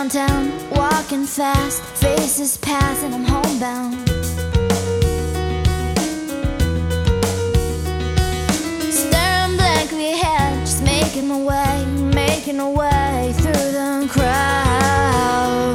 downtown, walking fast, faces pass and I'm homebound. Staring blankly ahead, just making my way through the crowd.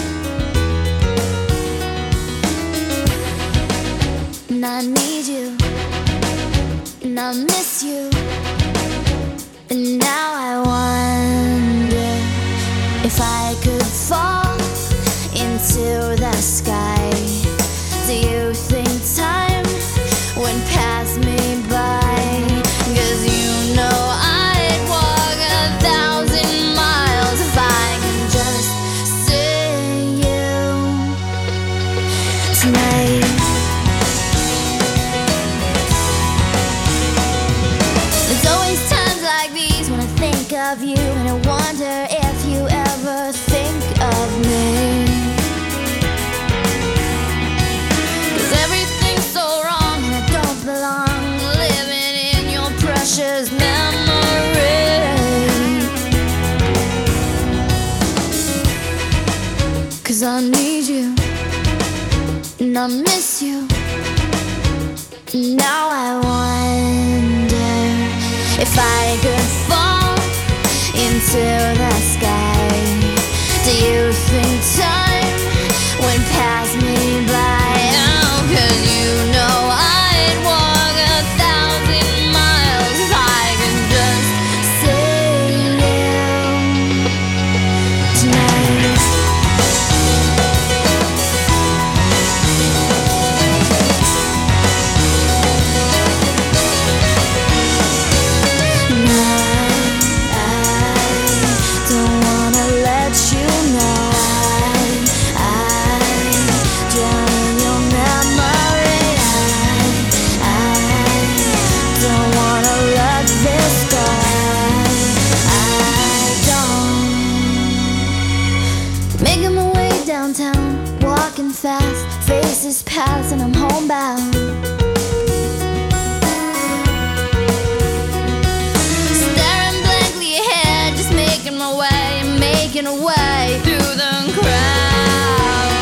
And I need you, and I miss you, and now I wonder if I could fall into the sky. Do you think time would pass me by? 'Cause you know I'd walk 1,000 miles if I could just see you tonight. There's always times like these when I think of you, and I wonder if you ever think of me. 'Cause everything's so wrong and I don't belong, living in your precious memory. 'Cause I need you, and I miss you. Now I wonder if I could fall into the sky. Do you think time would pass me by? Oh, 'cause you know I'd walk 1,000 miles if I could just see you tonight. Making my way downtown, walking fast, faces pass and I'm homebound. Staring blankly ahead, just making my way through the crowd.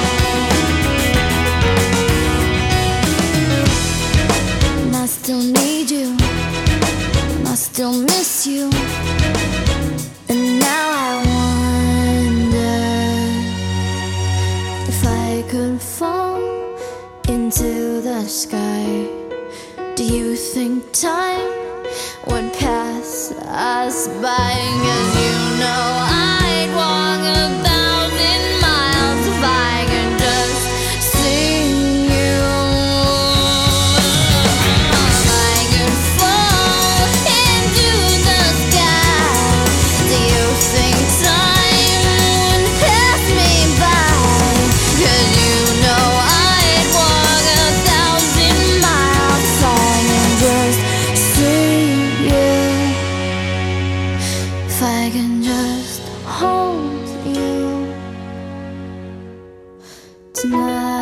And I still need you, and I still miss you, and now I wonder if I could fall into the sky. Do you think time would pass us by? 'Cause you know I'd walk 1,000 miles if I could just see you. If I could fall into the sky, do you think time would pass me by? 'Cause you know I'd walk 1,000 miles if I could just see you. If I can just hold you tonight.